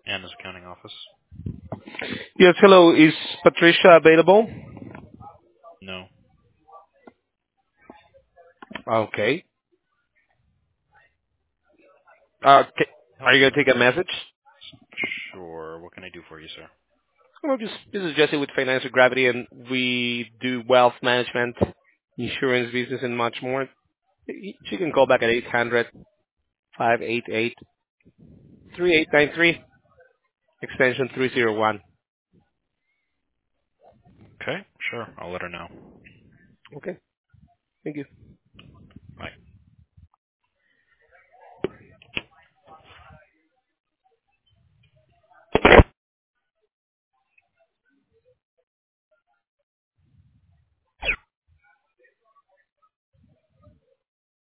Anna's accounting office. Yes, hello. Is Patricia available? No. Okay. Are you going to take a message? Sure. What can I do for you, sir? Well, this is Jesse with Financial Gravity, and we do wealth management, insurance business, and much more. She can call back at 800-588-3893, extension 301. Okay. Sure. I'll let her know. Okay. Thank you.